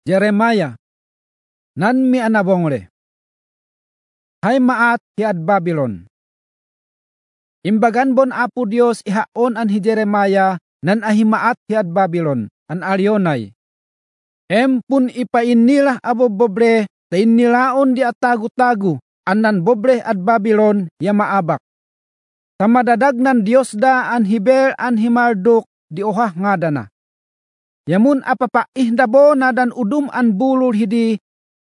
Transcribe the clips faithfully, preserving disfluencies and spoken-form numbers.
Jeremiah, nan mi anabongre. Hay maat hiad Babylon. Imbagan bon Apo Dios ihaon an hi Jeremiah nan ahimaat hiad Babylon, an aryonay. Em pun ipainilah abo bobre, ta inilaon di atagu-tagu, anan bobre at Babylon ya maabak. Tamadadagnan Dios da an hiber an himarduk di ohah ngadana. Yamun apapaih dabo nadan udum an bulul hidi,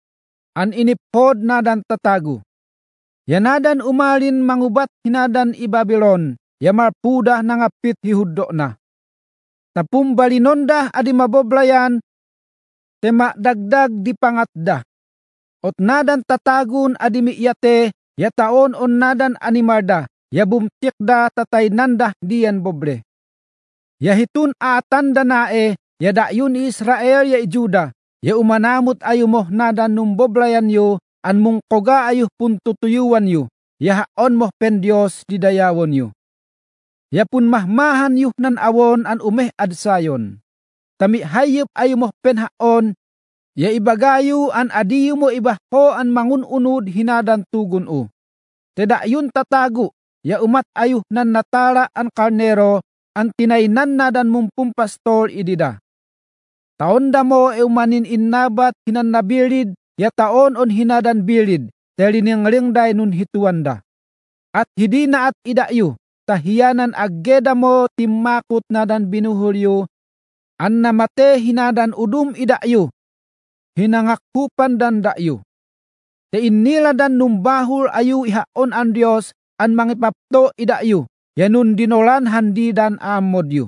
an inipod nadan tatagu. Yanadan umalin mangubat hinadan i Babylon, yamarpudah nangapit hihuddo na. Tapum balinondah adi maboblayan, tema dagdag di pangatda. Ot nadan tatagun adi miiyate, yataon on nadan animarda, yabumtikda tatay nandah diyan bobre. Yahitun atan danae, yadayun Israel ya ijuda, ya umanamot ayumoh nadan numboblayan yu, an mong koga ayuh pun tutuyuan yu, yahaon moh pen Dios didayawon yu. Ya pun mahmahan yuh nan awon an umeh adsayon. Tami hayop ayuh moh pen haon, ya ibagayu an adiyu mo ibaho an mangununud hinadan tugun u. Teda yun tatagu, ya umat ayuh nan natara an karnero, an tinaynan nadan mumpum pastol idida. Taon da mo e umanin innabat hinan nabilid, ya taon on hinadan bilid, telining ringday nun hituanda. At hidi na at idayu, tahiyanan aggeda mo timmakut nadan binuhulyo, an namate hinadan udum idayu, hinangakpupan dan dayu. Te inila dan numbahul ayu ihaon an Dios, an mangipapto idayu, yanun dinolan handi dan amodyu.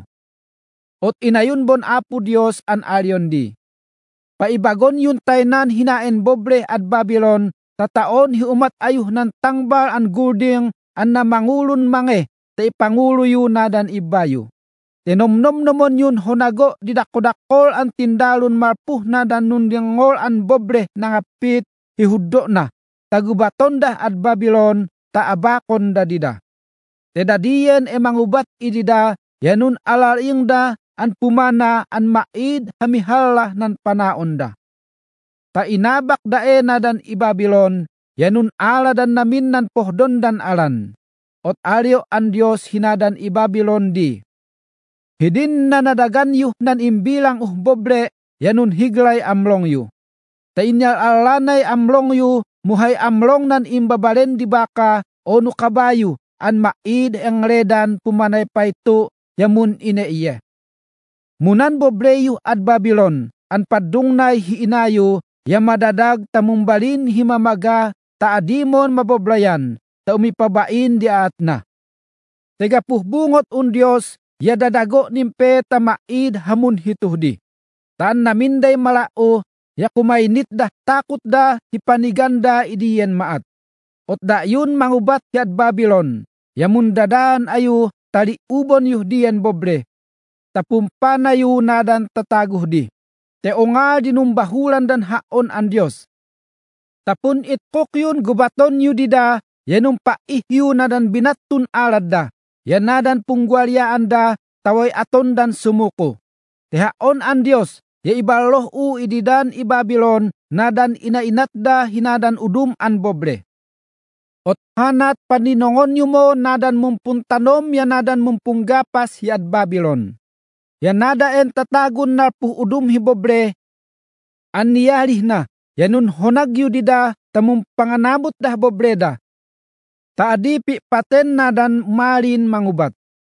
Ot inayon bon Apo Dios an alyon di. Paibagon yun taynan hinaen bobre at Babylon, tataon hiumat ayuh nan tangbal an gulding, an namangulun mange, ta ipangulo yun nadan ibayo. Tinomnom nomon yun honago didakodakol an tindalon marpuh nadan nundingol an bobre nangapit hihuddo na, tagubaton dah at Babylon, taabakon da dida. Tedadiyen e mangubat idida, yanun alaring da, an pumana an maid hamihalah nan panaon da. Ta inabak dae nadan i Babylon, yanun ala dan namin nan pohdon dan alan. Ot aryo an Dios hinadan i Babylon di. Hidin na nadagan yuh nan imbilang uh bobre, yanun higlay amlong yu. Ta inyal alanay amlong yu, muhay amlong nan imbabalen di baka, o no kabayo, an maid ang redan pumanay payto, yamun ineiye. Munan bobreyu at Babylon, an padungnay hiinayo, yamadadag tamumbalin himamaga, taadimon maboblayan, ta umipabain di atna. Tegapuhbungot un Dios, yadadago nimpe tamaid hamun hituhdi. Taan naminday malao, yakumainit dah takot dah hipaniganda idiyen maat. Ot da yun mangubat yad Babylon, yamun dadan ayu tali ubon yuh diyen bobre. Tapumpana yu nadan tataguh di. Teonga dinumbahulan dan haon an Dios. Tapun itkok yun gubaton yu dida, yanumpa ihyu nadan binatun alad da. Yan nadan punggwalyaan da, taway aton dan sumuko. Tehaon an Dios, ya ibaloh u ididan i Babylon, nadan inainat da hinadan udum an bobre. Ot hanat paninongon yu mo nadan mumpuntanom ya nadan mumpunggapas yad Babylon. Yan nadaen tatagun narpuh udum hibobre, an niyalih na, yanun honag yu dida, tamum panganabot dah bobre da. Taadipi paten nadan malin mangubat.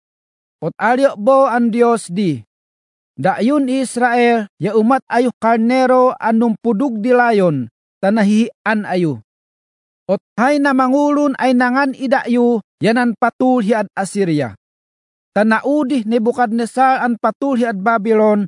Ot alyo bo an Dios di. Dayun Israel, ya umat ayuh karnero anum pudug di layon, tanahian ayu. Ot hay na mangulun ay nangan idayu, yanan patul hiad Assyria. Tanaudih Nebukadnesar an patul hiad Babylon,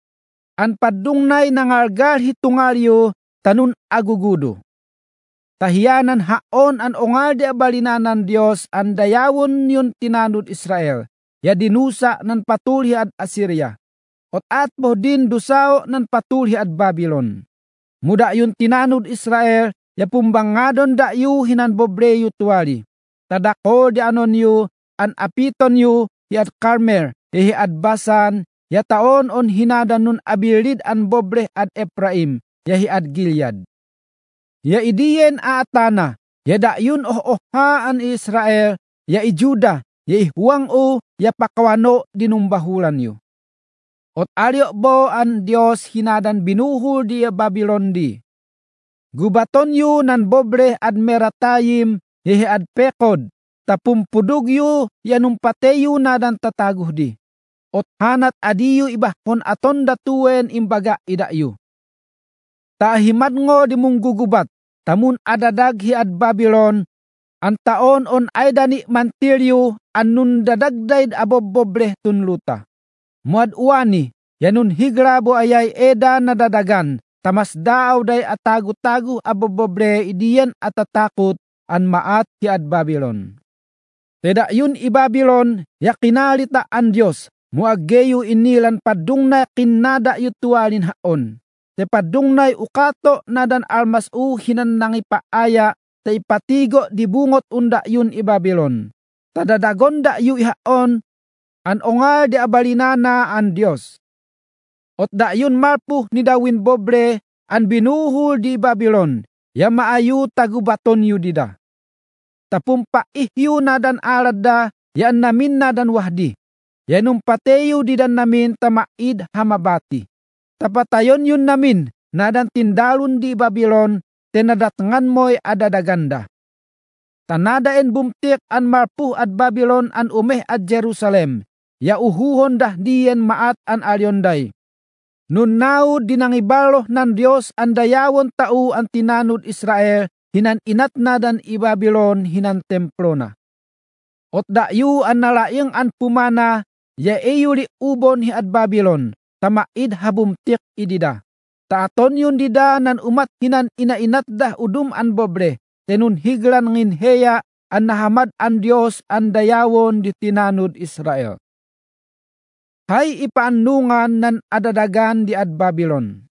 an padungnay nangalgal hitungalyo, tanun agugudo. Tahiyanan haon an ongal di abalinanan Dios, an dayawon yun tinanud Israel, ya dinusa nan patul hiad Assyria. Ot at mo din dusaw nan patul hiad Babylon. Muda yun tinanud Israel, ya pumbangadon da yu hinan bobre yu tuwali. Tadako di anon yu, an apiton yu, hiat Karmer, hiat Basan, ya taon on hinadan nun abilid an bobre ad Ephraim, ya hiad Gilead. Ya idiyen aatana, ya dayun oh-ohaan Israel, ya ijuda, ya ihuang o, ya pakawano dinumbahulan yu. Ot alyo bo an Dios hinadan binuhul di Babylon di. Gubaton yu nan bobre ad meratayim, ya hiad pekod, tapumpudog yu, ya numpateyu nadan tataguh di. Ot hanat adiyu ibahon aton datuen imbaga idayu. Tahimad ngo di munggugubat, tamun adadag hiad Babylon, ang taon on ay dani mantilyo, anun dadagdayd abobobre tunluta. Muad uwani, yanun higrabo ayay eda na dadagan, tamas daaw day atagu-tagu abobobre idiyan atatakot an maat hiad Babylon. Teda yun i Babylon, yakinalita an Diyos, muaggeyo inilan padungna kinada yutualin haon. Te padungnay ukato nadan almas u hinan nangi paaya te ipatigo di bungot unda yun i Babylon. Tadadagon da yu ihaon an ongal di abalinana an Dios. Ot da yun marpuh ni dawin bobre an binuhul di Babylon ya maayu tagubaton yu dida. Tapumpa ihyu nadan alada yan namin nadan wahdi. Yanum pateyu didan namin tamaid hamabati. Tapatayon yun namin, nadan tindalun di Babylon, tenadatangan mo'y adadaganda. Tanadaen bumtik an marpuh ad Babylon an umeh ad Jerusalem, ya uhuhon dah diyen maat an alyonday. Nun nao dinangibaloh nan Dios an dayawon tau an tinanud Israel, hinan inat nadan i Babylon hinan templo na. Ot dayu an nalaing an pumana, ya eyuli ubon hi ad Babylon, tamaid habumtik idida. Taaton yun dida nan umat hinan inainat dah udum an bobre, tenun higlan ngin heya an nahamad an Dios an dayawon di tinanud Israel. Hay ipaannungan nan adadagan di ad Babylon.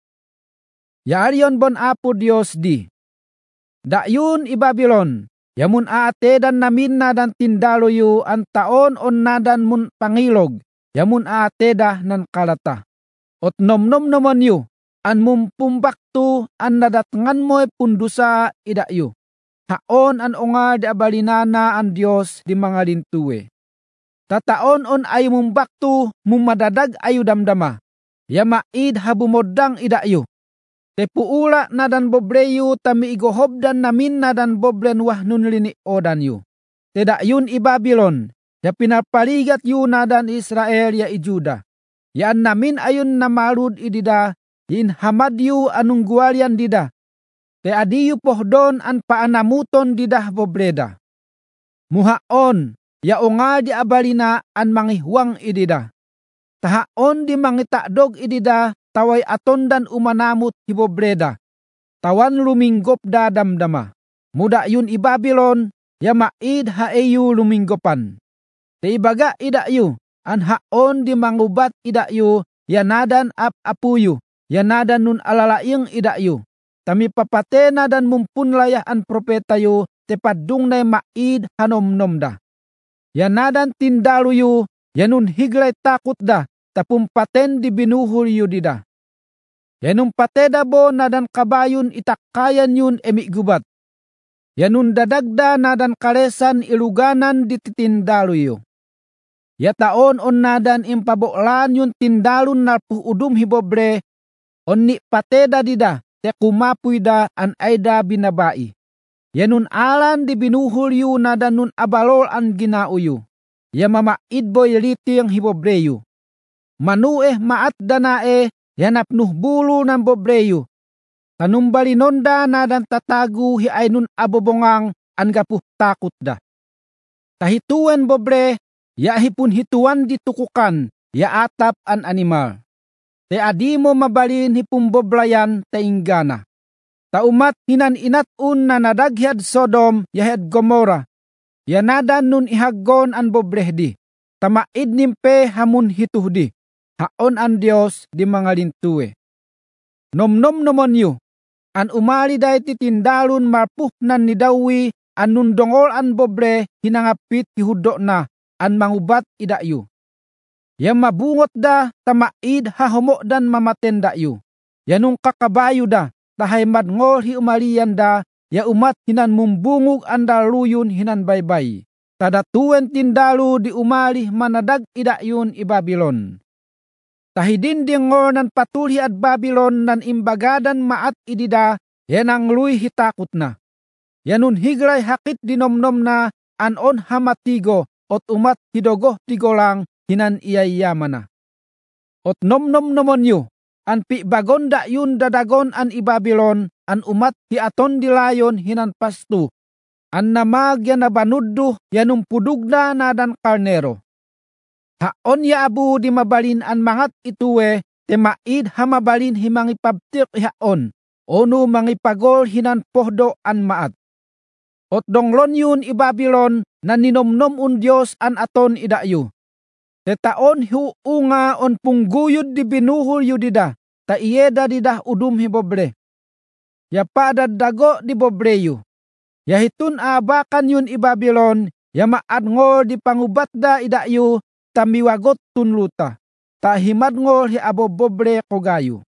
Yaaryon bon apo Dios di. Dayun i Babylon, yamun aatedan namin nadan tindalo yu an taon on nadan mun pangilog, yamun aateda nan kalata. Ot nom-nom naman yu, an mumpumbaktu an nadatngan mo'y pundusa ida yu. Haon an onga di abalinana an Dios di mga lintuwe. Tataon on ay mumbaktu mumadadag ayu damdama. Yamaid habumodang ida yu. Tepuula nadan bobreyu tami igohobdan namin nadan boblen wah nun lini odan yu. Teda yun i Babylon. Ya pinapaligat yu nadan Israel ya i Juda. Yan namin ayun namarud idida, yin hamad yu anong guwalian dida. Te adiyu pohdon an paanamuton didah bobreda. Muhaon, ya onga di abalina an mangihuang idida. Tahaon di mangitakdog idida, taway aton dan umanamut hi bobreda. Tawan luminggop da damdama. Muda yun i Babylon, ya maid haeyu luminggopan. Te ibaga ida yu, an haon di mangubat ida yu, yanadan ap apuyu, yanadan nun alalaing ida yu. Tami papate nadan mumpun layah an propeta yu, tepadung na maid hanomnom da. Yanadan tindalu yu, yanun higlay takot da, tapumpaten di binuhul yu dida. Yanun pateda bo nadan kabayun itakayan yun emigubat. Yanun dadagda nadan kalesan iluganan di titindalu yu. Ya taon on nadan impaboklan yun tindalun narpuh udum hibobre, on ni pateda dida, te kumapuy da an ayda binabai. Yanun alan di binuhul yu nadan nun abalol an ginauyu. Ya mamaid boy liting hibobreyu. Manueh maat danae, yanapnuh bulu ng bobreyu. Tanumbalinon nadan tatagu hi ay nun abobongang an gapuh takot da. Tahituan bobre, ya hipun hituan ditukukan, ya atap an animal. Te adi mo mabalin hipum boblayan te inggana. Ta umat hinan inat un na nadaghyad Sodom yahed Gomora. Yanadan nun ihaggon an bobrehdi. Tamaid nimpe hamun hituhdi. Haon an Dios di mga lintuwe. Nomnom nomon yu. An umali day titindalun marpuh nan nidawi an nun dongol an bobre hinangapit hihudo na. An mangubat idayu. Yang mabungot da tamaid hahomo dan mamaten dayu. yanong kakabayo da, tahay madngol hi umalian da, ya umat hinan mumbungog anda luyon hinan baybay. Tada tuwen tindalu di umali manadag idayun i Babylon. Tahi dindingor nan patulhi at Babylon nan imbagadan maat idida, yanang luy hitakot na. Yanun higray hakit dinomnom na anon hamatigo, ot umat hidogoh tigolang hinan iyayaman na. Ot nomnom nomon yu, an pi bagon da yun dadagon an i Babylon, an umat hi aton dilayon hinan pastu. An namag yan nabanuddo yanum pudugna na dan karnero. Haon ya abu di mabalin an mangat ituwe, te maid hamabalin himangipabtik haon, ono mangipagol hinan pohdo an maat. Ot donglon yun i Babylon, na ninomnom un Diyos an aton idayu. Te taon hiuunga on pungguyod di binuhol yu dida, ta iyeda didah udum hibobre. Ya padadago di bobreyo. Ya hitun abakan yun i Babylon, ya maadngol di pangubatda idayu, tamiwagot tunluta, ta himadngol hi abobobre kogayo.